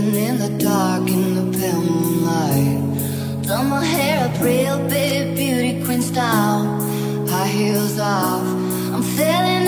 Sitting in the dark in the pale moonlight. Done my hair up real big, beauty queen style. High heels off, I'm feeling